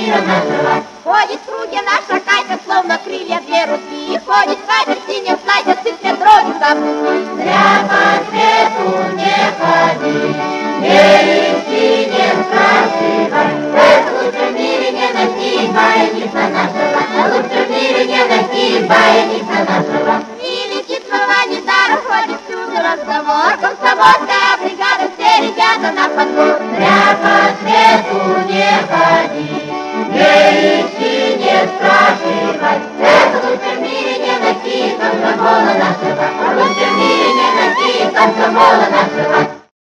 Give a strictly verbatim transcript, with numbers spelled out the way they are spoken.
мира нажила. Ходит в круге наша Катя, словно крылья две руки. Ходит Катя в синем платье, цифре дрожью до пути.